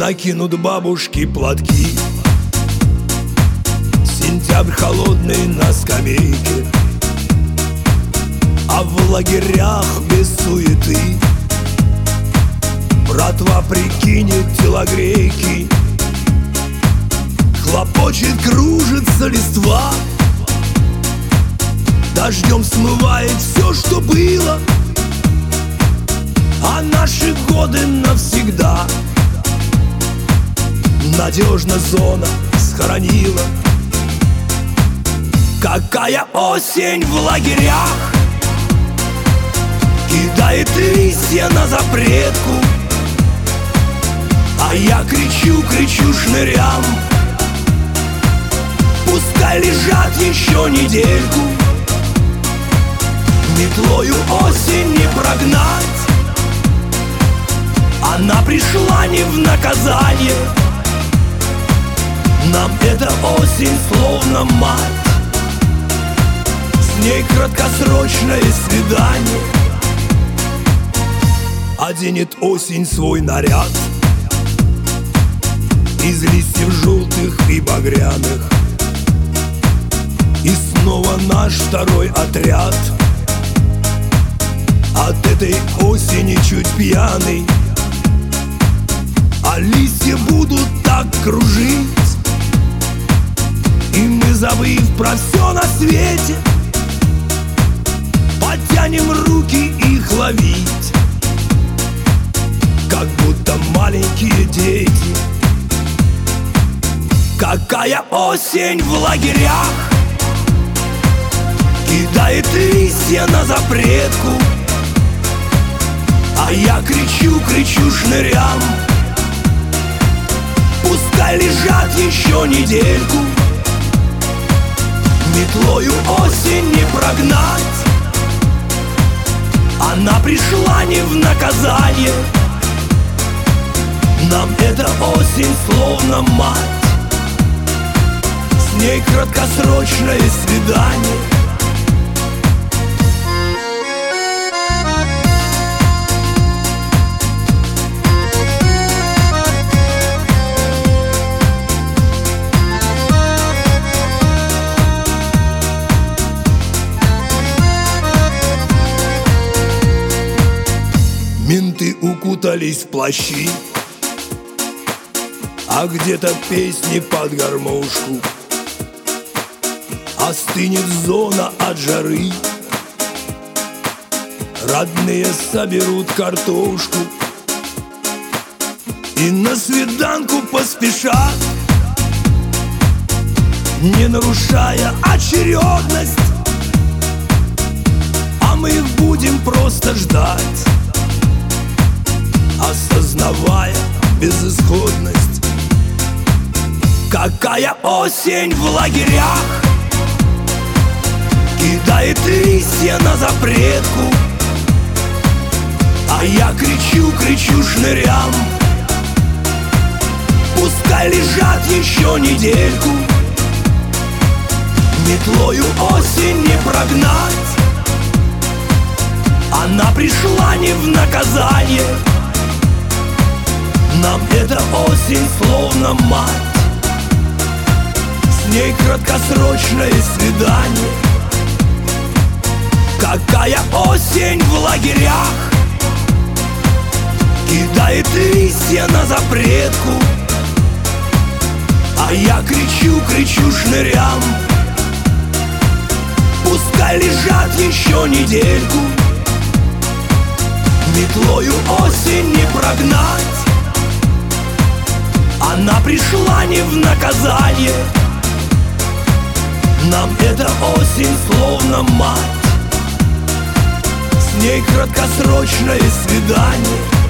накинут бабушки платки. Сентябрь холодный на скамейке, а в лагерях без суеты. Братва прикинет телогрейки, хлопочет, кружится листва. Дождем смывает все, что было, а наши годы навсегда надежно зона схоронила. Какая осень в лагерях кидает листья на запретку, а я кричу, кричу шнырям: пускай лежат еще недельку. Метлою осень не прогнать, она пришла не в наказание. Нам эта осень словно мать, с ней краткосрочное свидание. Оденет осень свой наряд из листьев желтых и багряных, и снова наш второй отряд от этой осени чуть пьяный. А листья будут так кружить, и мы, забыв про все на свете, потянем руки их ловить, как будто маленькие дети. Какая осень в лагерях кидает листья на запретку, а я кричу, кричу шнырям: пускай лежат еще недельку. Метлою осень не прогнать, она пришла не в наказание. Нам эта осень словно мать, с ней краткосрочное свидание. Менты укутались в плащи, а где-то песни под гармошку. Остынет зона от жары, родные соберут картошку и на свиданку поспешат, не нарушая очередность. А мы их будем просто ждать, осознавая безысходность. Какая осень в лагерях кидает листья на запретку, а я кричу, кричу шнырям: пускай лежат еще недельку. Метлою осень не прогнать, она пришла не в наказание. Нам эта осень словно мать, с ней краткосрочное свидание. Какая осень в лагерях кидает листья на запретку, а я кричу, кричу шнырям: пускай лежат еще недельку. Метлою осень не прогнать, она пришла не в наказание. Нам эта осень словно мать, с ней краткосрочное свидание.